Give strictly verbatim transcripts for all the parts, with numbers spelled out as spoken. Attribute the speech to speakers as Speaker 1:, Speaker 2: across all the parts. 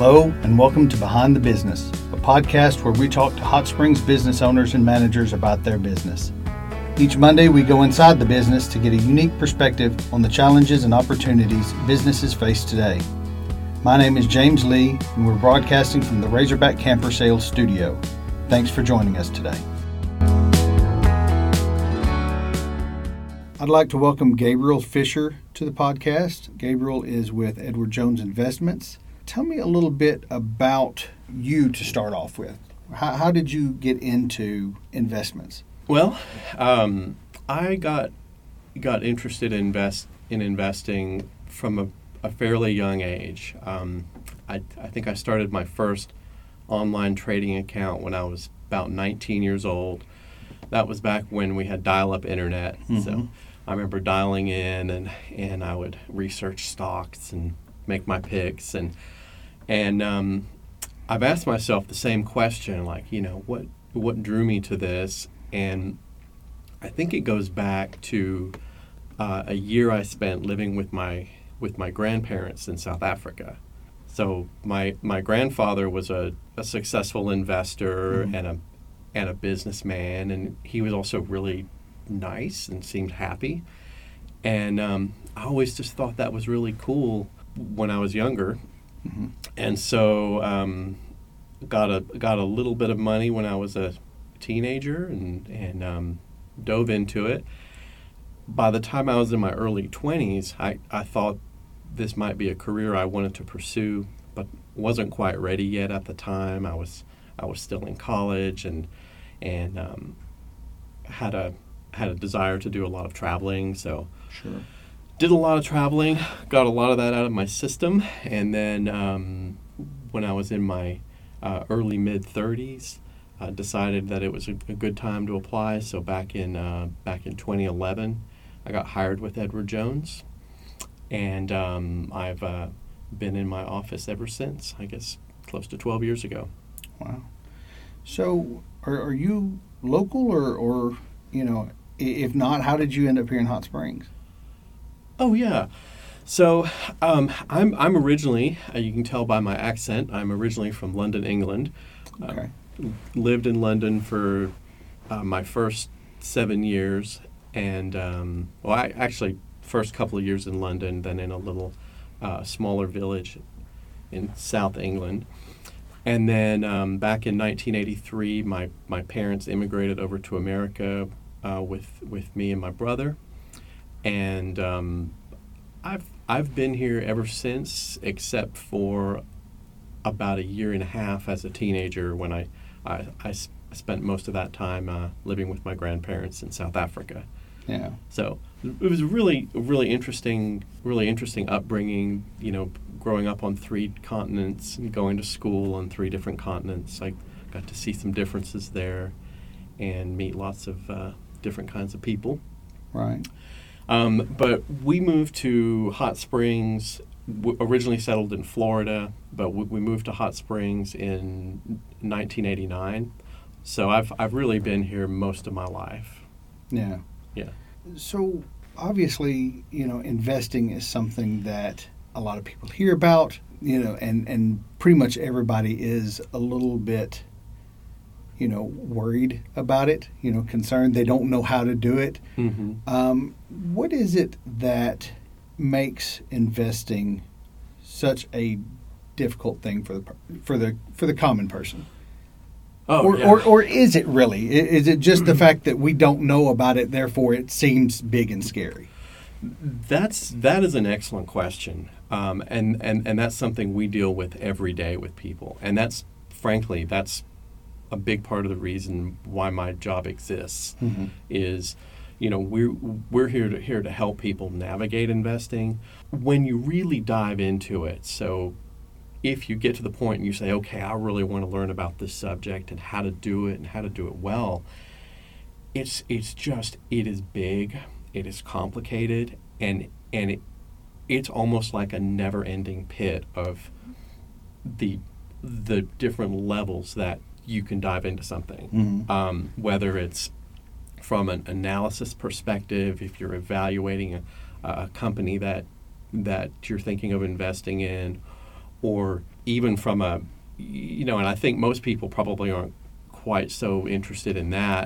Speaker 1: Hello, and welcome to Behind the Business, a podcast where we talk to Hot Springs business owners and managers about their business. Each Monday, we go inside the business to get a unique perspective on the challenges and opportunities businesses face today. My name is James Lee, and we're broadcasting from the Razorback Camper Sales Studio. Thanks for joining us today. I'd like to welcome Gabriel Fisher to the podcast. Gabriel is with Edward Jones Investments. Tell me a little bit about you to start off with. How, how did you get into investments?
Speaker 2: Well, um, I got got interested in invest in investing from a, a fairly young age. Um, I, I think I started my first online trading account when I was about nineteen years old. That was back when we had dial-up internet. Mm-hmm. So I remember dialing in, and, and I would research stocks and make my picks. And and um, I've asked myself the same question, like, you know, what what drew me to this? And I think it goes back to uh, a year I spent living with my with my grandparents in South Africa. So my my grandfather was a, a successful investor mm-hmm. and a and a businessman, and he was also really nice and seemed happy. And um, I always just thought that was really cool when I was younger. Mm-hmm. And so um, got a got a little bit of money when I was a teenager and and um, dove into it. By the time I was in my early twenties, I, I thought this might be a career I wanted to pursue, but wasn't quite ready yet at the time. I was I was still in college and and um, had a had a desire to do a lot of traveling. So
Speaker 1: sure. Did
Speaker 2: a lot of traveling, got a lot of that out of my system, and then um, when I was in my uh, early mid thirties. I decided that it was a, a good time to apply. So back in uh, back in twenty eleven, I got hired with Edward Jones, and um, I've uh, been in my office ever since. I guess close to twelve years ago.
Speaker 1: Wow. So are, are you local, or, or you know, if not, how did you end up here in Hot Springs?
Speaker 2: Oh yeah. So um, I'm I'm originally, uh, you can tell by my accent, I'm originally from London, England.
Speaker 1: Okay.
Speaker 2: Uh, lived in London for uh, my first seven years, and um, well, I actually first couple of years in London, then in a little uh, smaller village in South England, and then um, back in nineteen eighty-three, my my parents immigrated over to America uh, with with me and my brother, and um, I've I've been here ever since, except for about a year and a half as a teenager when I I, I spent most of that time uh, living with my grandparents in South Africa.
Speaker 1: Yeah.
Speaker 2: So it was a really, really interesting, really interesting upbringing. You know, growing up on three continents and going to school on three different continents. I got to see some differences there, and meet lots of uh, different kinds of people.
Speaker 1: Right.
Speaker 2: Um, but we moved to Hot Springs. W- originally settled in Florida, but w- we moved to Hot Springs in nineteen eighty-nine. So I've I've really been here most of my life.
Speaker 1: Yeah.
Speaker 2: Yeah.
Speaker 1: So obviously, you know, investing is something that a lot of people hear about, you know, and, and pretty much everybody is a little bit, you know, worried about it, you know, concerned. They don't know how to do it.
Speaker 2: Mm-hmm.
Speaker 1: Um, what is it that makes investing such a difficult thing for the for the for the common person?
Speaker 2: Oh,
Speaker 1: or,
Speaker 2: yeah.
Speaker 1: or or is it really? Is it just the fact that we don't know about it, therefore it seems big and scary?
Speaker 2: That's that is an excellent question, um, and and and that's something we deal with every day with people, and that's frankly that's a big part of the reason why my job exists. Mm-hmm. Is You know, we're we're here to here to help people navigate investing. When you really dive into it, so if you get to the point and you say, okay, I really want to learn about this subject and how to do it and how to do it well, it's it's just it is big, it is complicated, and and it, it's almost like a never-ending pit of the the different levels that you can dive into something. Mm-hmm. Um, whether it's from an analysis perspective, if you're evaluating a, a company that that you're thinking of investing in, or even from a, you know, and I think most people probably aren't quite so interested in that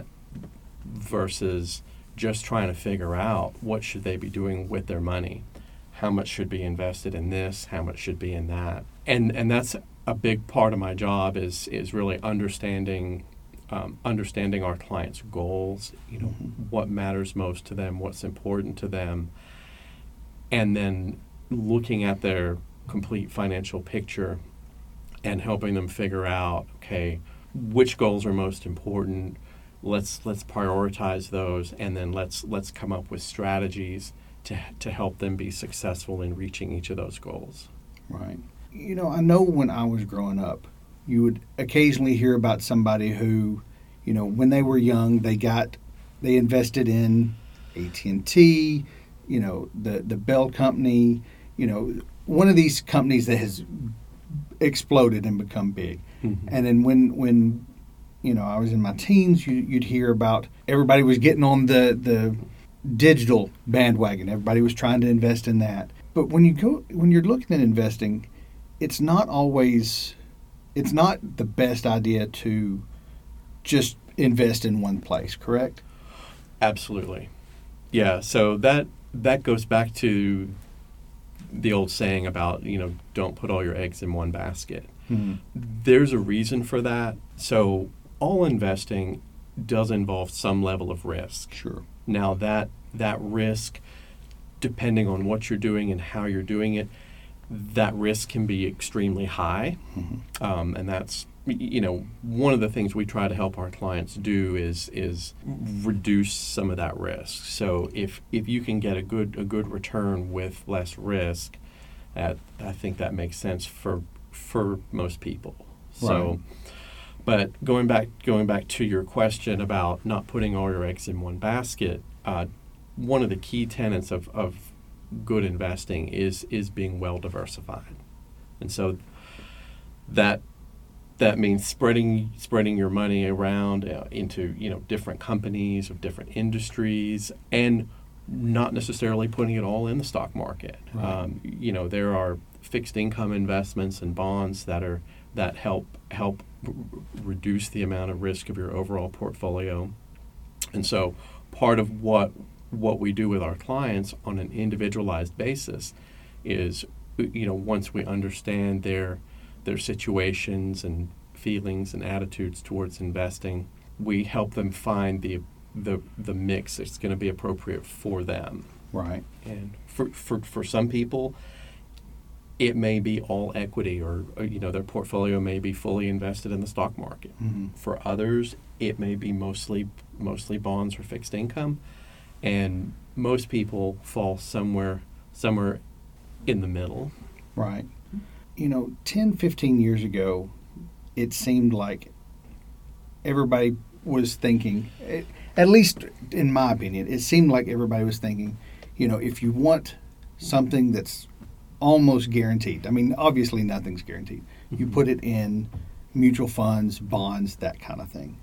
Speaker 2: versus just trying to figure out what should they be doing with their money. How much should be invested in this? How much should be in that? And and that's a big part of my job is is really understanding um, understanding our clients' goals. You know, mm-hmm. what matters most to them, what's important to them, and then looking at their complete financial picture and helping them figure out, okay, which goals are most important. Let's let's prioritize those, and then let's let's come up with strategies to to help them be successful in reaching each of those goals.
Speaker 1: Right. You know, I know when I was growing up, you would occasionally hear about somebody who, you know, when they were young, they got they invested in A T and T, you know, the the Bell Company, you know, one of these companies that has exploded and become big. Mm-hmm. And then when when you know, I was in my teens, you, you'd hear about everybody was getting on the, the digital bandwagon. Everybody was trying to invest in that. But when you go, when you're looking at investing, it's not always, it's not the best idea to just invest in one place, correct?
Speaker 2: Absolutely. Yeah. So that that goes back to the old saying about, you know, don't put all your eggs in one basket. Mm-hmm. There's a reason for that. So all investing does involve some level of risk.
Speaker 1: Sure.
Speaker 2: Now that that risk, depending on what you're doing and how you're doing it, that risk can be extremely high. Mm-hmm. Um, and that's, you know, one of the things we try to help our clients do is is reduce some of that risk. So if if you can get a good a good return with less risk, that I think that makes sense for for most people.
Speaker 1: Right.
Speaker 2: So. But going back going back to your question about not putting all your eggs in one basket, uh, one of the key tenets of, of good investing is is being well diversified, and so that that means spreading spreading your money around uh, into you know different companies of different industries, and not necessarily putting it all in the stock market.
Speaker 1: Right.
Speaker 2: Um, you know, there are fixed income investments and bonds that are that help help r- reduce the amount of risk of your overall portfolio. And so part of what what we do with our clients on an individualized basis is, you know, once we understand their their situations and feelings and attitudes towards investing, we help them find the the the mix that's going to be appropriate for them.
Speaker 1: Right.
Speaker 2: And for for, for some people, it may be all equity, or, or you know their portfolio may be fully invested in the stock market.
Speaker 1: Mm-hmm.
Speaker 2: For others, it may be mostly mostly bonds or fixed income, and most people fall somewhere somewhere in the middle.
Speaker 1: Right. You know, ten, fifteen years ago, it seemed like everybody was thinking, at least in my opinion, it seemed like everybody was thinking, you know, if you want something that's almost guaranteed. I mean, obviously nothing's guaranteed. Mm-hmm. You put it in mutual funds, bonds, that kind of thing.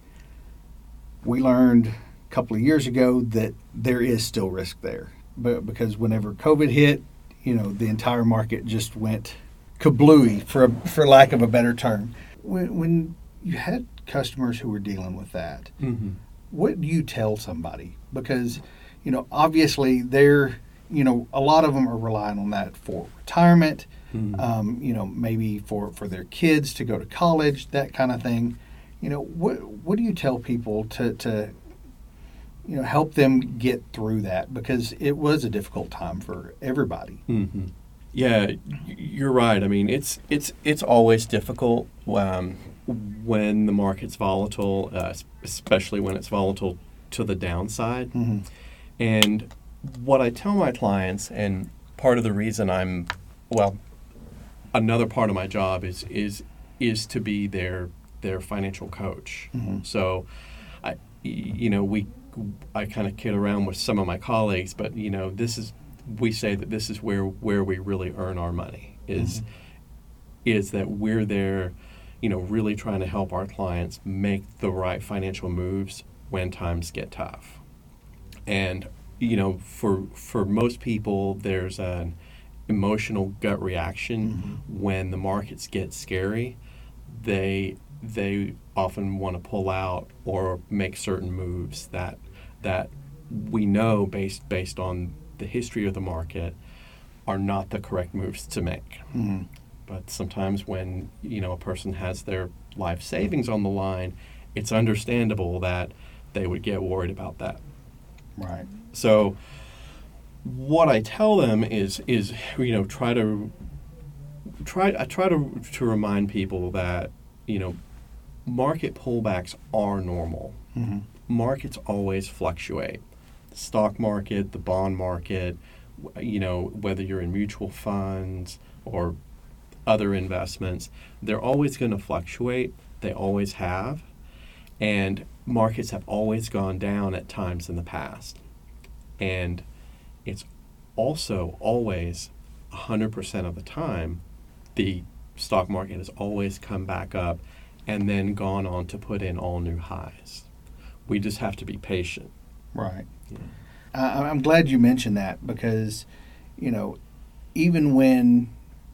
Speaker 1: We learned a couple of years ago that there is still risk there. But because whenever COVID hit, you know, the entire market just went kablooey, for a, for lack of a better term. When, when you had customers who were dealing with that,
Speaker 2: mm-hmm.
Speaker 1: what do you tell somebody? Because, you know, obviously they're, you know, a lot of them are relying on that for retirement, mm-hmm. um, you know, maybe for, for their kids to go to college, that kind of thing. You know, what what do you tell people to, to, you know, help them get through that? Because it was a difficult time for everybody.
Speaker 2: Mm-hmm. Yeah, you're right. I mean, it's it's it's always difficult um, when the market's volatile, uh, especially when it's volatile to the downside.
Speaker 1: Mm-hmm.
Speaker 2: And what I tell my clients, and part of the reason I'm, well, another part of my job is is is to be their their financial coach.
Speaker 1: Mm-hmm.
Speaker 2: So, I, you know, we I kind of kid around with some of my colleagues, but you know, this is we say that this is where where we really earn our money is mm-hmm. is that we're there, you know, really trying to help our clients make the right financial moves when times get tough. And you know, for for most people, there's an emotional gut reaction
Speaker 1: Mm-hmm.
Speaker 2: when the markets get scary. They they often want to pull out or make certain moves that that we know based based on the history of the market are not the correct moves to make.
Speaker 1: Mm-hmm.
Speaker 2: But sometimes when, you know, a person has their life savings on the line, it's understandable that they would get worried about that.
Speaker 1: Right.
Speaker 2: So what I tell them is is you know try to try I try to to remind people that, you know, market pullbacks are normal.
Speaker 1: Mm-hmm.
Speaker 2: Markets always fluctuate. The stock market, the bond market, you know, whether you're in mutual funds or other investments, they're always going to fluctuate. They always have. And markets have always gone down at times in the past. And it's also always one hundred percent of the time, the stock market has always come back up and then gone on to put in all new highs. We just have to be patient.
Speaker 1: Right.
Speaker 2: Yeah.
Speaker 1: I, I'm glad you mentioned that because, you know, even when,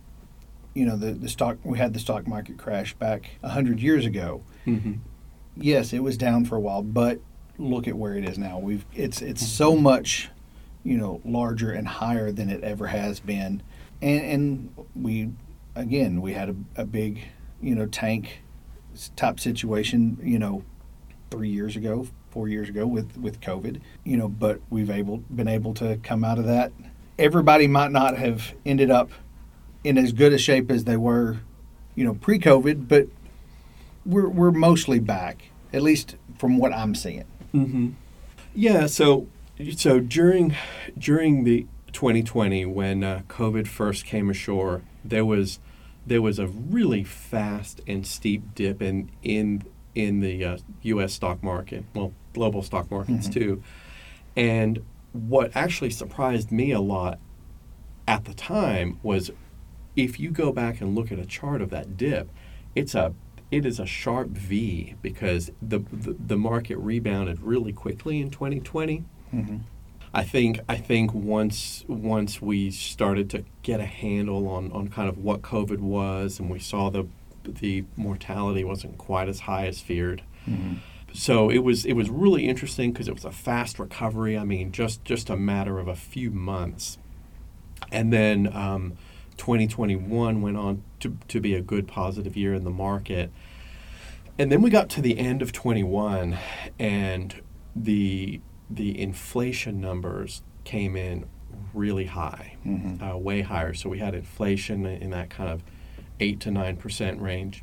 Speaker 1: you know, the, the stock, we had the stock market crash back one hundred years ago,
Speaker 2: Mm-hmm.
Speaker 1: yes, it was down for a while, but look at where it is now. We've it's it's so much, you know, larger and higher than it ever has been, and and we again we had a, a big, you know, tank type situation, you know, three years ago, four years ago with with COVID, you know, but we've able been able to come out of that. Everybody might not have ended up in as good a shape as they were, you know, pre-COVID, but we're we're mostly back, at least from what I'm seeing.
Speaker 2: Mm-hmm. Yeah. So, so during during the twenty twenty when uh, COVID first came ashore, there was there was a really fast and steep dip in in in the uh, U S stock market, well, global stock markets
Speaker 1: Mm-hmm.
Speaker 2: too. And what actually surprised me a lot at the time was, if you go back and look at a chart of that dip, it's a it is a sharp V because the the, the market rebounded really quickly in twenty twenty.
Speaker 1: Mm-hmm.
Speaker 2: I think I think once once we started to get a handle on, on kind of what COVID was, and we saw the the mortality wasn't quite as high as feared.
Speaker 1: Mm-hmm.
Speaker 2: So it was it was really interesting because it was a fast recovery. I mean, just just a matter of a few months, and then um, twenty twenty-one went on to to be a good positive year in the market. And then we got to the end of twenty-one, and the the inflation numbers came in really high,
Speaker 1: Mm-hmm.
Speaker 2: uh, way higher. So we had inflation in that kind of eight to nine percent range,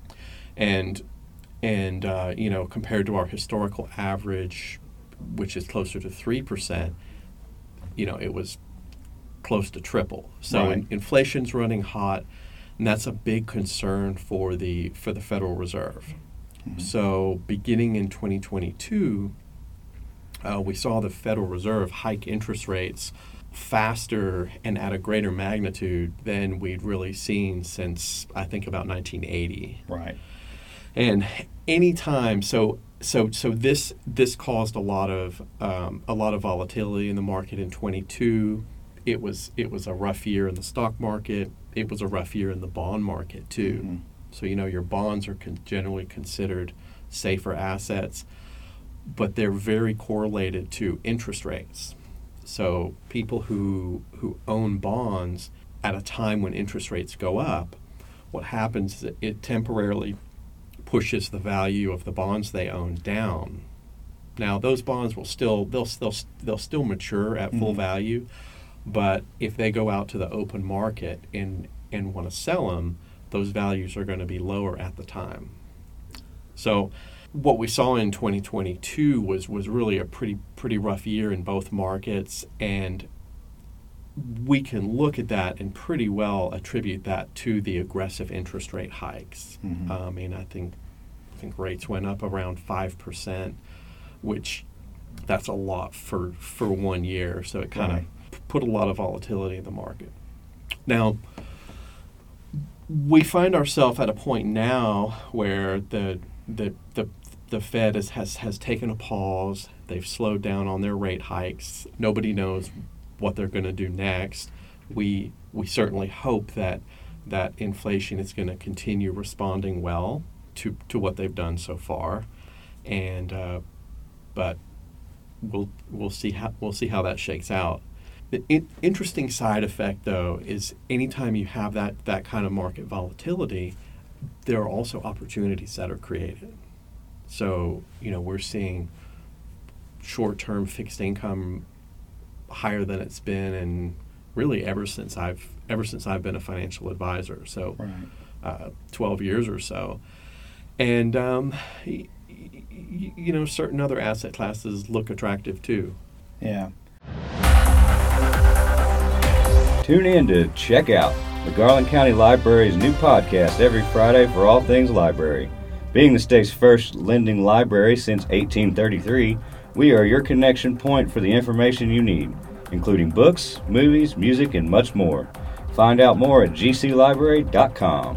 Speaker 2: and and uh, you know, compared to our historical average, which is closer to three percent, you know, it was close to triple. So
Speaker 1: Right.
Speaker 2: in, inflation's running hot, and that's a big concern for the for the Federal Reserve.
Speaker 1: Mm-hmm.
Speaker 2: So beginning in twenty twenty-two, uh, we saw the Federal Reserve hike interest rates faster and at a greater magnitude than we'd really seen since, I think, about nineteen eighty.
Speaker 1: Right.
Speaker 2: And anytime, so so so this this caused a lot of um, a lot of volatility in the market in twenty-two. It was it was a rough year in the stock market. It was a rough year in the bond market too.
Speaker 1: Mm-hmm.
Speaker 2: So, you know, your bonds are con- generally considered safer assets, but they're very correlated to interest rates. So people who who own bonds at a time when interest rates go up, what happens is it, it temporarily pushes the value of the bonds they own down. Now, those bonds will still they'll still they'll still mature at full
Speaker 1: Mhm.
Speaker 2: value, but if they go out to the open market and and want to sell them, those values are going to be lower at the time. So what we saw in twenty twenty-two was was really a pretty pretty rough year in both markets, and we can look at that and pretty well attribute that to the aggressive interest rate hikes.
Speaker 1: Mhm.
Speaker 2: I mean, I think I think rates went up around five percent, which that's a lot for, for one year. So it kind
Speaker 1: Right.
Speaker 2: of put a lot of volatility in the market. Now, we find ourselves at a point now where the the the the Fed has, has has taken a pause. They've slowed down on their rate hikes. Nobody knows what they're going to do next. we we certainly hope that that inflation is going to continue responding well to, to what they've done so far, and uh, but we'll we'll see how we'll see how that shakes out. The in, interesting side effect, though, is anytime you have that that kind of market volatility, there are also opportunities that are created. So you know we're seeing short-term fixed income higher than it's been, and really ever since I've ever since I've been a financial advisor. So,
Speaker 1: Right.
Speaker 2: uh, twelve years or so, and um, y- y- you know, certain other asset classes look attractive too.
Speaker 1: Yeah.
Speaker 3: Tune in to Check Out, the Garland County Library's new podcast every Friday for all things library. Being the state's first lending library since eighteen thirty-three, we are your connection point for the information you need, including books, movies, music, and much more. Find out more at g c library dot com.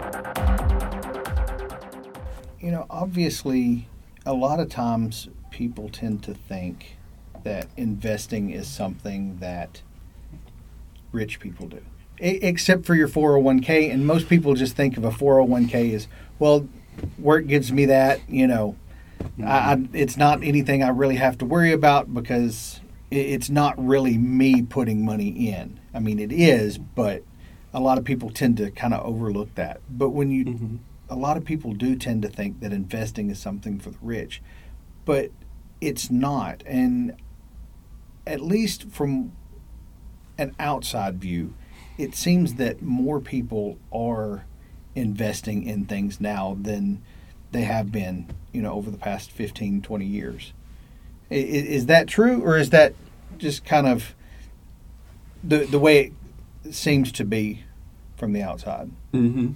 Speaker 1: You know, obviously, a lot of times people tend to think that investing is something that rich people do, e- except for your four oh one k. And most people just think of a four oh one k as, well, work gives me that, you know, I, I, it's not anything I really have to worry about because it, it's not really me putting money in. I mean, it is, but a lot of people tend to kind of overlook that. But when you,
Speaker 2: Mm-hmm.
Speaker 1: a lot of people do tend to think that investing is something for the rich, but it's not. And at least from an outside view, it seems that more people are investing in things now than they have been, you know, over the past fifteen, twenty years. I- Is that true, or is that just kind of the the way it seems to be from the outside?
Speaker 2: Mm-hmm.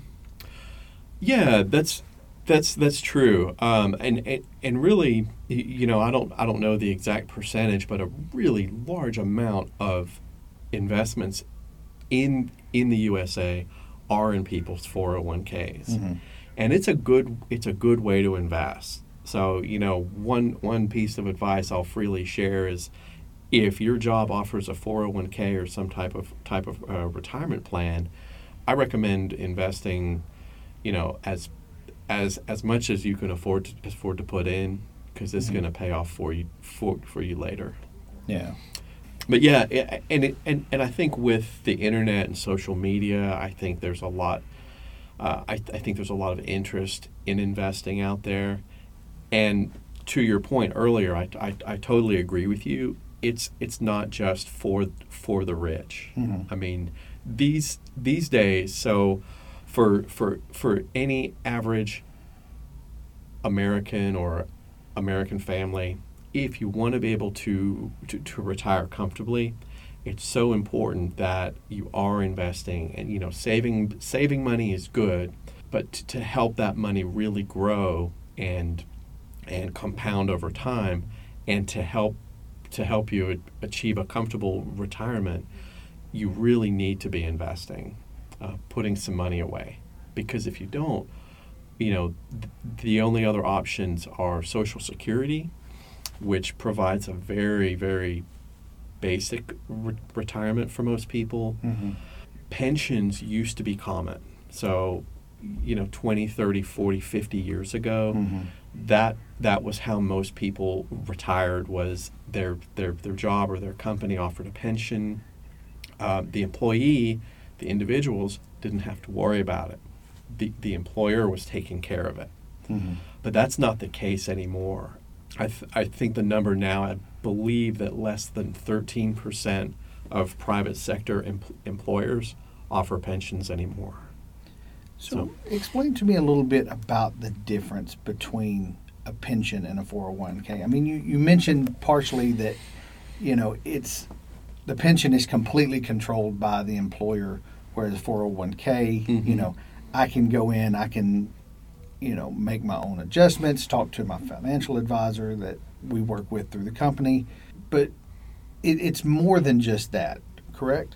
Speaker 2: Yeah, that's that's that's true. Um, and, and and really, y- you know, I don't I don't know the exact percentage, but a really large amount of investments in in the U S A are in people's four oh one k's,
Speaker 1: Mm-hmm.
Speaker 2: and it's a good it's a good way to invest. So you know, one one piece of advice I'll freely share is, if your job offers a four oh one k or some type of type of uh, retirement plan, I recommend investing, you know, as as as much as you can afford to afford to put in, because it's
Speaker 1: Mhm.
Speaker 2: going to pay off for you for for you later.
Speaker 1: Yeah.
Speaker 2: But yeah, i- and it, and and I think with the internet and social media, I think there's a lot. Uh, I I think there's a lot of interest in investing out there, and to your point earlier, I, I, I totally agree with you. It's it's not just for for the rich.
Speaker 1: Mhm.
Speaker 2: I mean, these these days, so for for for any average American or American family, if you want to be able to, to to retire comfortably, it's so important that you are investing. And you know, saving saving money is good, but to, to help that money really grow and and compound over time, and to help to help you achieve a comfortable retirement, you really need to be investing, uh, putting some money away. Because if you don't, you know, th- the only other options are Social Security, which provides a very, very basic re- retirement for most people.
Speaker 1: Mm-hmm.
Speaker 2: Pensions used to be common. So, you know, twenty, thirty, forty, fifty years ago,
Speaker 1: Mm-hmm.
Speaker 2: that that was how most people retired, was their their their job or their company offered a pension. Uh, the employee, the individuals, didn't have to worry about it. The the employer was taking care of it.
Speaker 1: Mm-hmm.
Speaker 2: But that's not the case anymore. I th- I think the number now, I believe that less than thirteen percent of private sector em- employers offer pensions anymore.
Speaker 1: So,
Speaker 2: So-
Speaker 1: explain to me a little bit about the difference between a pension and a four oh one k. I mean, you, you mentioned partially that, you know, it's the pension is completely controlled by the employer, whereas four oh one k,
Speaker 2: Mhm.
Speaker 1: you know, I can go in, I can, you know, make my own adjustments, talk to my financial advisor that we work with through the company, but it, it's more than just that, correct?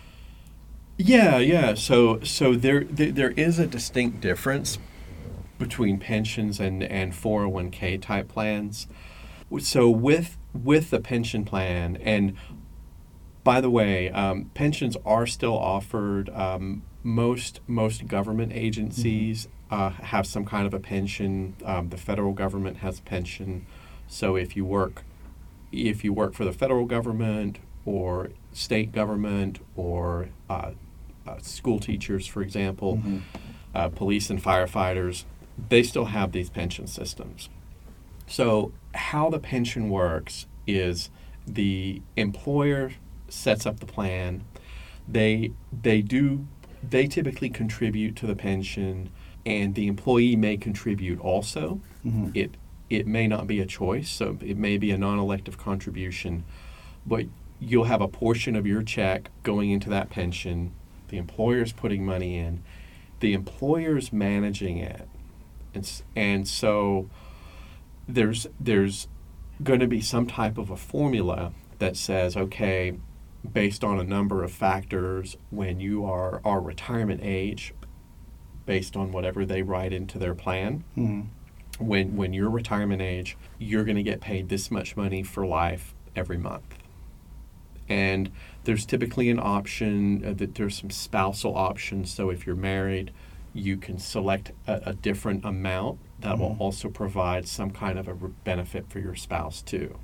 Speaker 2: Yeah, yeah. So so there there, there is a distinct difference between pensions and, and four oh one k type plans. So with with the pension plan, and by the way, um, pensions are still offered. Um, most most government agencies mm-hmm. uh, have some kind of a pension. Um, the federal government has a pension. So if you work, if you work for the federal government or state government or uh, uh, school teachers, for example, mm-hmm. uh, police and firefighters, they still have these pension systems. So how the pension works is the employer sets up the plan. They they do they typically contribute to the pension, and the employee may contribute also. Mm-hmm. It it may not be a choice, so it may be a non-elective contribution, but you'll have a portion of your check going into that pension. The employer's putting money in. The employer's managing it. And, and so there's there's going to be some type of a formula that says, okay, based on a number of factors, when you are our retirement age, based on whatever they write into their plan, mm-hmm. when when you're retirement age, you're going to get paid this much money for life every month. And there's typically an option uh, that there's some spousal options. So if you're married, you can select a, a different amount that mm-hmm. will also provide some kind of a benefit for your spouse too.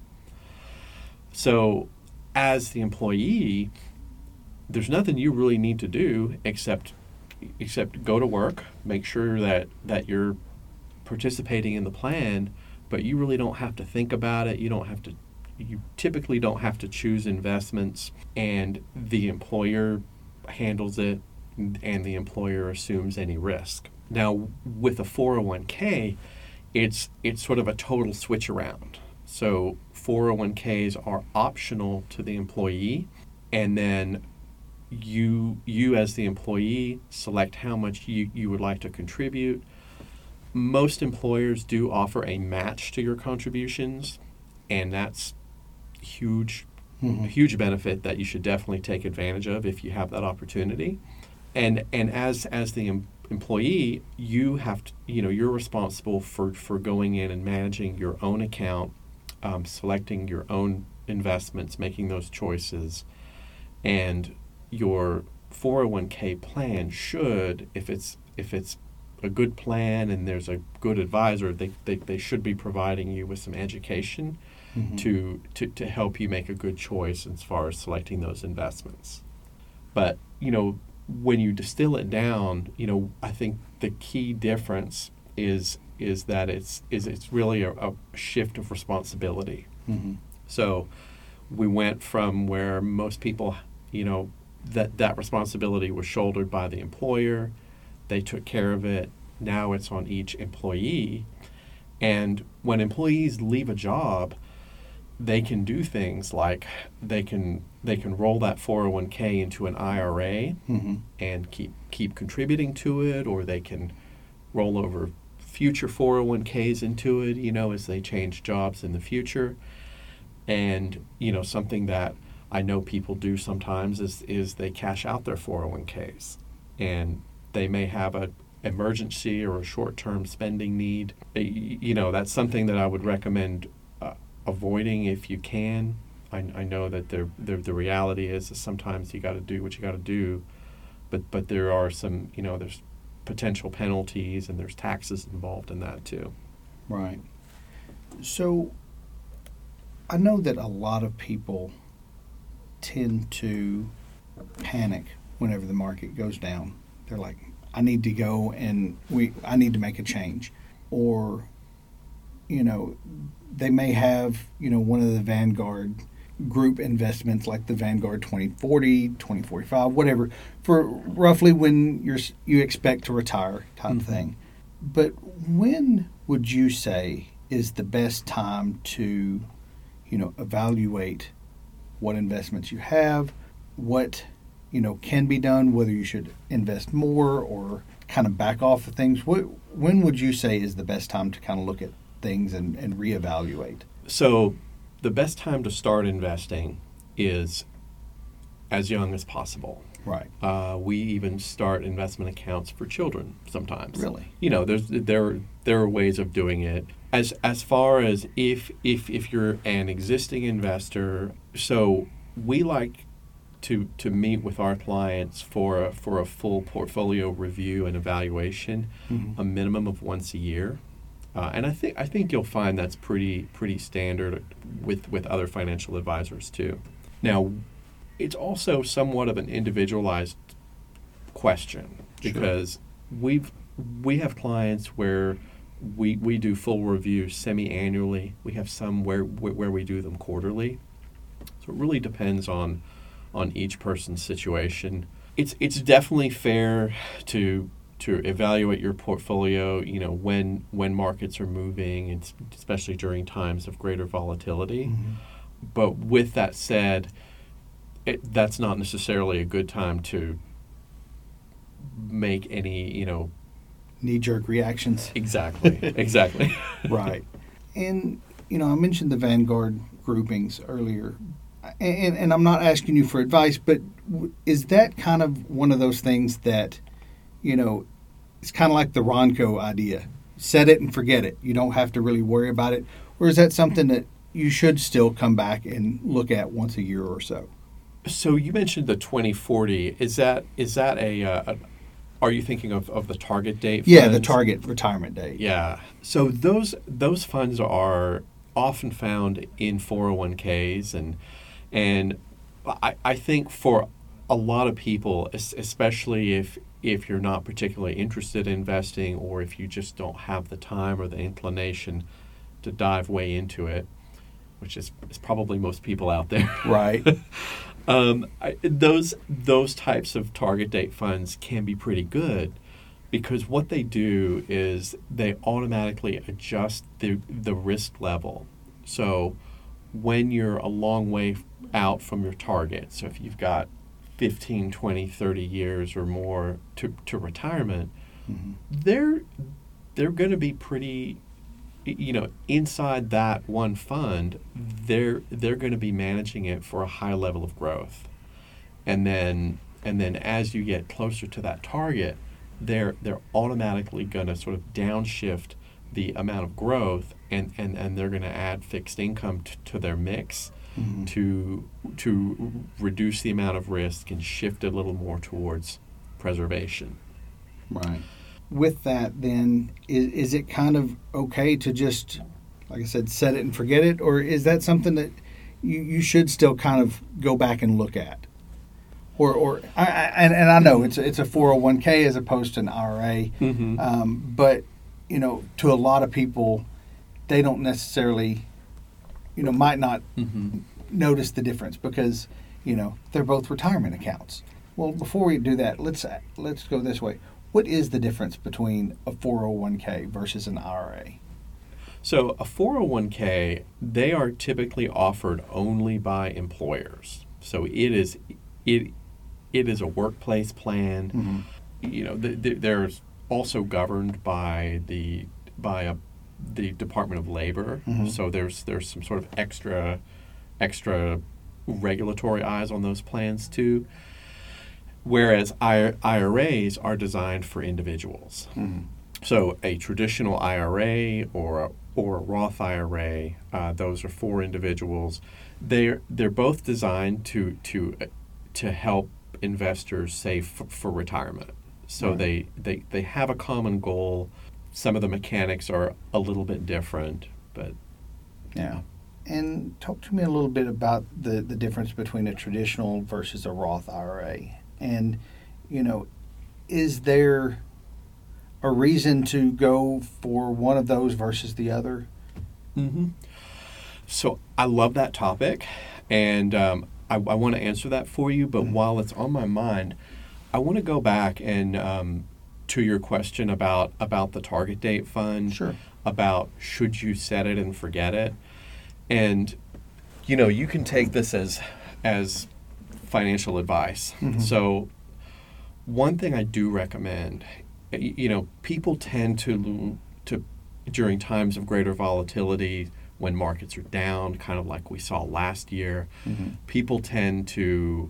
Speaker 2: So as the employee, there's nothing you really need to do except except go to work, make sure that, that you're participating in the plan, but you really don't have to think about it. You don't have to you typically don't have to choose investments, and the employer handles it, and the employer assumes any risk. Now, with a four oh one k, it's it's sort of a total switch around. So four oh one k's are optional to the employee, and then you you as the employee select how much you, you would like to contribute. Most employers do offer a match to your contributions, and that's huge, mm-hmm. a huge benefit that you should definitely take advantage of if you have that opportunity. And and as as the em- employee, you have to, you know, you're responsible for, for going in and managing your own account, um, selecting your own investments, making those choices, and your four oh one k plan should, if it's if it's a good plan and there's a good advisor, they they, they should be providing you with some education mm-hmm. to, to to help you make a good choice as far as selecting those investments. But, you know, when you distill it down, you know, I think the key difference is is that it's is it's really a, a shift of responsibility. Mm-hmm. So we went from where most people, you know, that that responsibility was shouldered by the employer. They took care of it. Now it's on each employee. And when employees leave a job, they can do things like they can they can roll that four oh one k into an I R A mm-hmm. and keep keep contributing to it, or they can roll over future four oh one k's into it, you know, as they change jobs in the future. And, you know, something that I know people do sometimes is is they cash out their four oh one k's, and they may have a emergency or a short-term spending need. You know, that's something that I would recommend uh, avoiding if you can. I, I know that there, there, the reality is that sometimes you got to do what you got to do, but but there are some, you know, there's potential penalties and there's taxes involved in that too.
Speaker 1: Right. So I know that a lot of people tend to panic whenever the market goes down. They're like, I need to go and we I need to make a change. Or, you know, they may have, you know, one of the Vanguard group investments like the Vanguard twenty forty, twenty forty-five, whatever, for roughly when you're you expect to retire type mm-hmm. thing. But when would you say is the best time to, you know, evaluate what investments you have, what, you know, can be done, whether you should invest more or kind of back off of things? What, when would you say is the best time to kind of look at things and, and reevaluate?
Speaker 2: So the best time to start investing is as young as possible.
Speaker 1: Right.
Speaker 2: Uh, we even start investment accounts for children sometimes.
Speaker 1: Really?
Speaker 2: You know, there's there there are ways of doing it. As as far as if if if you're an existing investor, so we like to to meet with our clients for a, for a full portfolio review and evaluation, mm-hmm. a minimum of once a year. Uh, and I think I think you'll find that's pretty pretty standard with, with other financial advisors too. Now, it's also somewhat of an individualized question because sure. we've we have clients where we we do full reviews semi-annually. We have some where where we do them quarterly. So it really depends on on each person's situation. It's it's definitely fair to to evaluate your portfolio, you know, when when markets are moving, and especially during times of greater volatility. Mm-hmm. But with that said, it, that's not necessarily a good time to make any, you know,
Speaker 1: knee-jerk reactions.
Speaker 2: Exactly, exactly.
Speaker 1: Right. And, you know, I mentioned the Vanguard groupings earlier, and, and I'm not asking you for advice, but is that kind of one of those things that, you know, it's kind of like the Ronco idea. Set it and forget it. You don't have to really worry about it. Or is that something that you should still come back and look at once a year or so?
Speaker 2: So you mentioned the twenty forty. Is that is that a, uh, a are you thinking of, of the target date funds?
Speaker 1: Yeah, the target retirement date.
Speaker 2: Yeah. So those those funds are often found in four oh one k's, and and I, I think for a lot of people, especially if if you're not particularly interested in investing, or if you just don't have the time or the inclination to dive way into it, which is, is probably most people out there.
Speaker 1: Right.
Speaker 2: um, I, those those types of target date funds can be pretty good because what they do is they automatically adjust the the risk level. So when you're a long way out from your target, so if you've got fifteen, twenty, thirty years or more to, to retirement, mm-hmm. they're they're going to be pretty, you know, inside that one fund, they're they're going to be managing it for a high level of growth. And then and then as you get closer to that target, they're they're automatically going to sort of downshift the amount of growth, and, and, and they're going to add fixed income t- to their mix. Mm-hmm. to to reduce the amount of risk and shift a little more towards preservation.
Speaker 1: Right. With that, then, is, is it kind of okay to just, like I said, set it and forget it? Or is that something that you, you should still kind of go back and look at? Or, or I, I, and, and I know it's, it's a four oh one k as opposed to an I R A, mm-hmm. um, but, you know, to a lot of people, they don't necessarily... you know, might not mm-hmm. notice the difference because, you know, they're both retirement accounts. Well, before we do that, let's let's go this way. What is the difference between a four oh one k versus an I R A?
Speaker 2: So a four oh one k, they are typically offered only by employers. So it is it it is a workplace plan. Mm-hmm. You know, th- th- there's also governed by the by a the Department of Labor, mm-hmm. so there's there's some sort of extra extra regulatory eyes on those plans too. Whereas I R As are designed for individuals. Mm-hmm. So a traditional I R A or a, or a Roth I R A, uh, those are for individuals. They're they're both designed to to to help investors save f- for retirement. So right. they, they they have a common goal. Some of the mechanics are a little bit different, but
Speaker 1: yeah. And talk to me a little bit about the, the difference between a traditional versus a Roth I R A. And, you know, is there a reason to go for one of those versus the other?
Speaker 2: Mm-hmm. So I love that topic, and um, I, I want to answer that for you. But mm-hmm. while it's on my mind, I want to go back and um, to your question about about the target date fund,
Speaker 1: sure.
Speaker 2: about should you set it and forget it, and you know you can take this as as financial advice. Mm-hmm. So one thing I do recommend, you know, people tend to to during times of greater volatility, when markets are down, kind of like we saw last year, mm-hmm. people tend to,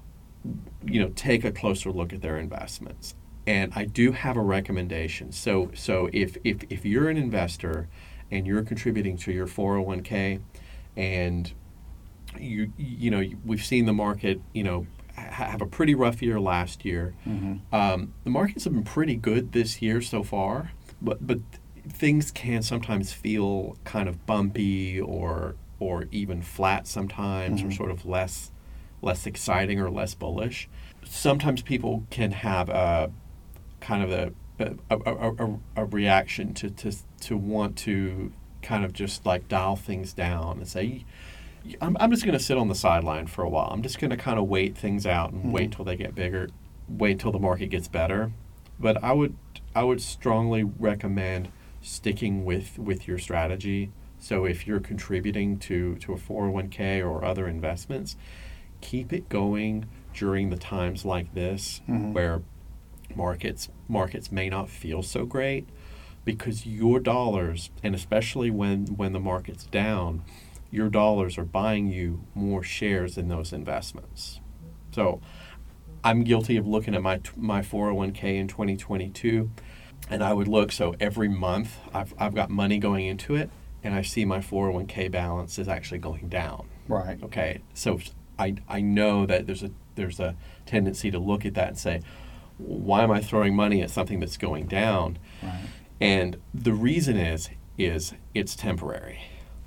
Speaker 2: you know, take a closer look at their investments. And I do have a recommendation. So so if, if, if you're an investor and you're contributing to your four oh one k, and you you know we've seen the market, you know, ha- have a pretty rough year last year.
Speaker 1: Mm-hmm.
Speaker 2: Um, the markets have been pretty good this year so far, but but things can sometimes feel kind of bumpy or or even flat sometimes,
Speaker 1: Mm-hmm.
Speaker 2: or sort of less less exciting or less bullish. Sometimes people can have a kind of a a, a, a, a reaction to, to to want to kind of just like dial things down and say, I'm, I'm just going to sit on the sideline for a while. I'm just going to kind of wait things out and
Speaker 1: Mm-hmm.
Speaker 2: wait till they get bigger, wait till the market gets better. But I would I would strongly recommend sticking with, with your strategy. So if you're contributing to, to a four oh one k or other investments, keep it going during the times like this,
Speaker 1: Mm-hmm.
Speaker 2: where markets markets may not feel so great, because your dollars, and especially when, when the market's down, your dollars are buying you more shares in those investments. So I'm guilty of looking at my my four oh one k in twenty twenty-two, and I would look, so every month I've, I've got money going into it, and I see my four oh one k balance is actually going down.
Speaker 1: Right.
Speaker 2: Okay, so I, I know that there's a there's a tendency to look at that and say, why am I throwing money at something that's going down?
Speaker 1: Right.
Speaker 2: And the reason is is it's temporary.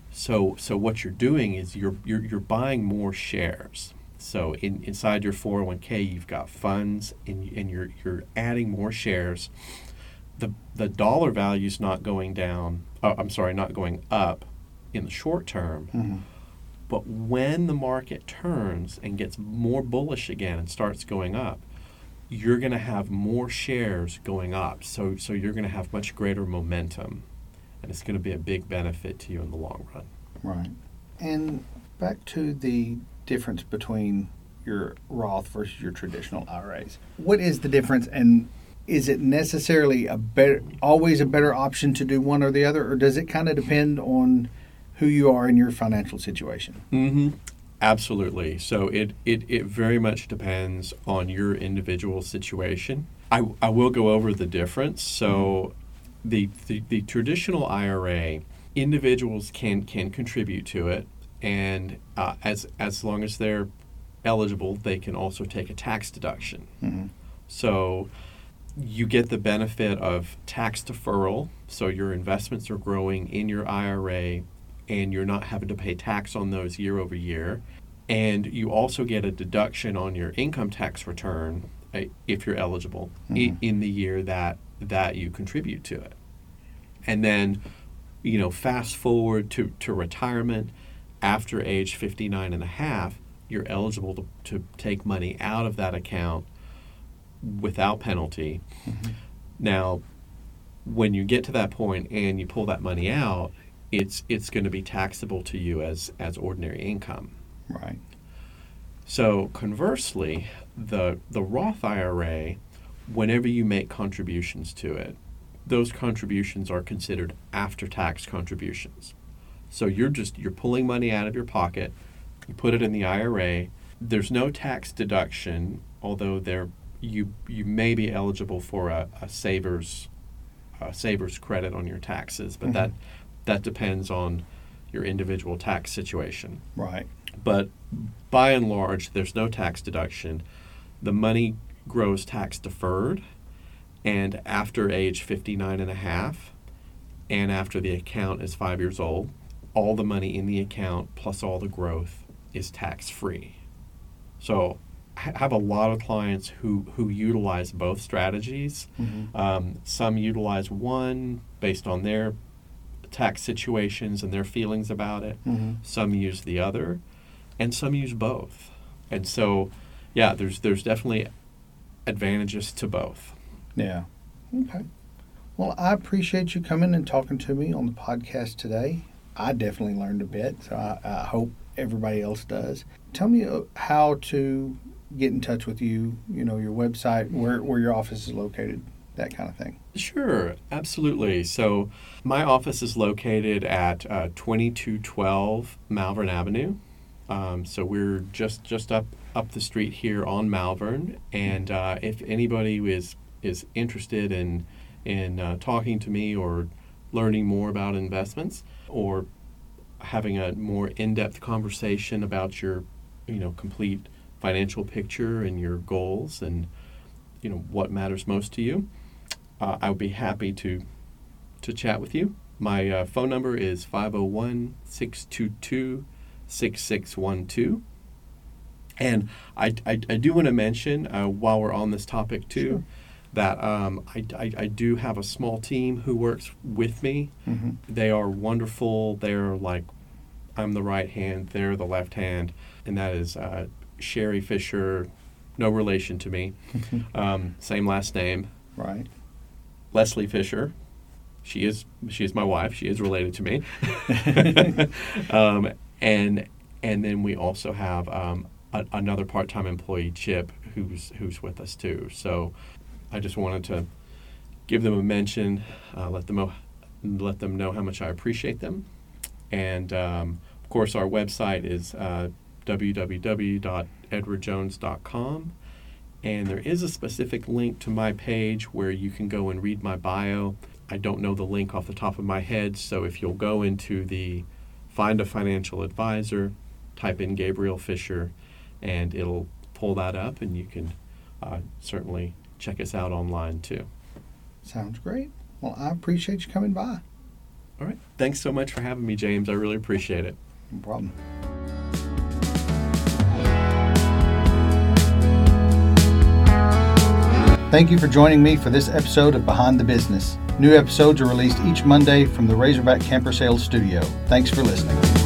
Speaker 2: So so what you're doing is you're you're, you're buying more shares. So in, inside your four oh one k, you've got funds, and, and you're you're adding more shares. The the dollar value's not going down. Uh, I'm sorry, not going up in the short term.
Speaker 1: Mm-hmm.
Speaker 2: But when the market turns and gets more bullish again and starts going up, you're going to have more shares going up. So so you're going to have much greater momentum, and it's going to be a big benefit to you in the long run.
Speaker 1: Right. And back to the difference between your Roth versus your traditional I R As. What is the difference, and is it necessarily a better, always a better option to do one or the other, or does it kind of depend on who you are in your financial situation?
Speaker 2: Mm-hmm. Absolutely. So it, it, it very much depends on your individual situation. I, I will go over the difference. So the, the, the traditional I R A, individuals can, can contribute to it, and uh, as, as long as they're eligible, they can also take a tax deduction.
Speaker 1: Mm-hmm.
Speaker 2: So you get the benefit of tax deferral, so your investments are growing in your I R A, and you're not having to pay tax on those year over year. And you also get a deduction on your income tax return, uh, if you're eligible,
Speaker 1: Mhm.
Speaker 2: i- in the year that that you contribute to it. And then, you know, fast forward to, to retirement, after age fifty-nine and a half, you're eligible to, to take money out of that account without penalty.
Speaker 1: Mhm.
Speaker 2: Now, when you get to that point and you pull that money out, it's it's going to be taxable to you as as ordinary income.
Speaker 1: Right.
Speaker 2: So conversely, the the Roth I R A, whenever you make contributions to it, those contributions are considered after-tax contributions. So you're just you're pulling money out of your pocket, you put it in the I R A. There's no tax deduction, although there you you may be eligible for a, a savers a savers credit on your taxes, but
Speaker 1: Mhm.
Speaker 2: that that depends on your individual tax situation.
Speaker 1: Right.
Speaker 2: But by and large, there's no tax deduction. The money grows tax deferred, and after age fifty-nine and a half, and after the account is five years old, all the money in the account plus all the growth is tax free. So I have a lot of clients who, who utilize both strategies.
Speaker 1: Mm-hmm.
Speaker 2: Um, some utilize one based on their tax situations and their feelings about it.
Speaker 1: Mm-hmm.
Speaker 2: Some use the other, and some use both. And so, yeah, there's there's definitely advantages to both.
Speaker 1: Yeah. Okay. Well, I appreciate you coming and talking to me on the podcast today. I definitely learned a bit, so I, I hope everybody else does. Tell me uh, how to get in touch with you, you know, your website, where, where your office is located, that kind of thing.
Speaker 2: Sure, absolutely. So my office is located at uh, twenty-two twelve Malvern Avenue. Um, so we're just just up up the street here on Malvern. And uh, if anybody is is interested in in uh, talking to me or learning more about investments, or having a more in-depth conversation about your, you know, complete financial picture and your goals and, you know, what matters most to you, uh, I would be happy to to chat with you. My uh, phone number is five oh one, six two two, six six one two. And I, I, I do want to mention, uh, while we're on this topic too, sure. that um, I, I, I do have a small team who works with me. Mm-hmm. They are wonderful. They're like, I'm the right hand, they're the left hand, and that is uh, Sherry Fisher, no relation to me, um, same last name.
Speaker 1: Right.
Speaker 2: Leslie Fisher, she is she is my wife. She is related to me. um, and and then we also have um, a, another part-time employee, Chip, who's who's with us too. So I just wanted to give them a mention, uh, let them know, let them know how much I appreciate them, and um, of course our website is uh, w w w dot edward jones dot com, and there is a specific link to my page where you can go and read my bio. I don't know the link off the top of my head, so if you'll go into the Find a Financial Advisor, type in Gabriel Fisher, and it'll pull that up, and you can uh, certainly check us out online too.
Speaker 1: Sounds great. Well, I appreciate you coming by.
Speaker 2: All right. Thanks so much for having me, James. I really appreciate it.
Speaker 1: No problem. Thank you for joining me for this episode of Behind the Business. New episodes are released each Monday from the Razorback Camper Sales Studio. Thanks for listening.